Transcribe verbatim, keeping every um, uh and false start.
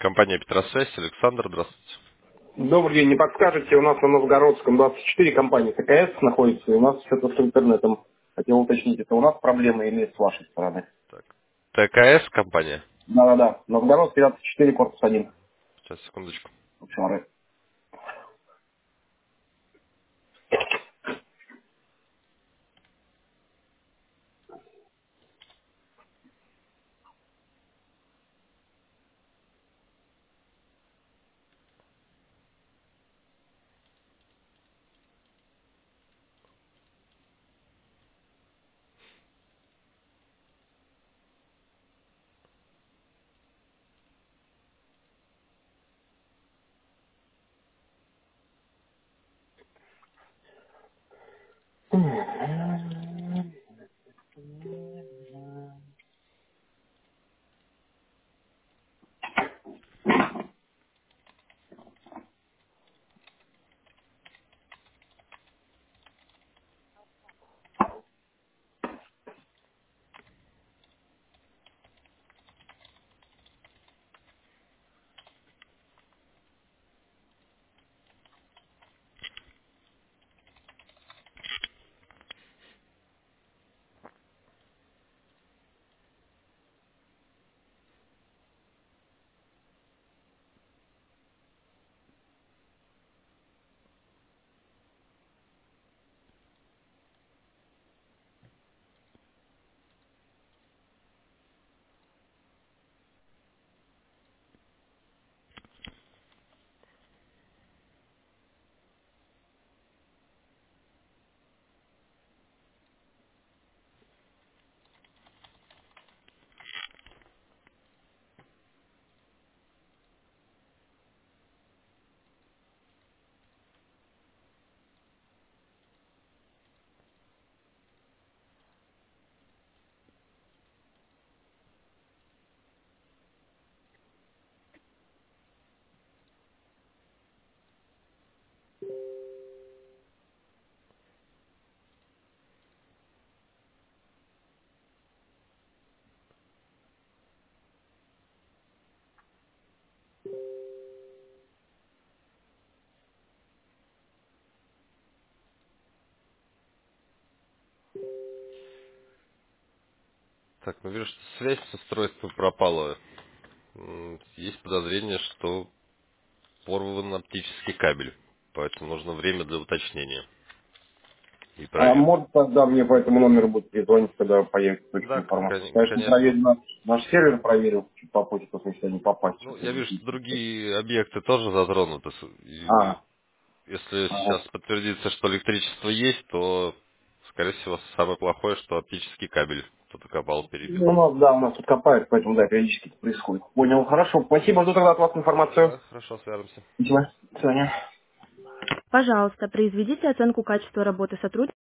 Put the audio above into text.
Компания Петросвязь, Александр, здравствуйте. Добрый день, не подскажете, у нас на Новгородском двадцать четыре компании ТКС находится, и у нас что-то с интернетом. Хотел уточнить, это у нас проблемы или с вашей стороны? Так. ТКС компания. Да-да-да, Новгородский двадцать четыре, корпус один. Сейчас, секундочку. Шары. Так, ну вижу, что связь с устройством пропала. М, Есть подозрение, что порван оптический кабель. Поэтому нужно время для уточнения и А проверки. может тогда мне по этому номеру будет перезвонить, когда появится точная Да, информация? кон- Конечно, конечно. проверю наш, наш сервер, проверил, чуть попозже, потому что не попасть. Ну, Что-то я вижу, здесь. что другие объекты тоже затронуты. С- и А, Если ага. сейчас подтвердится, что электричество есть, то, скорее всего, самое плохое, что оптический кабель кто-то копал, Ну, перебил. у нас, да, у нас тут копают, поэтому, да, периодически это происходит. Понял, хорошо. Спасибо, жду тогда от вас информацию. Да, хорошо, свяжемся. Спасибо. До свидания. Пожалуйста, произведите оценку качества работы сотрудника.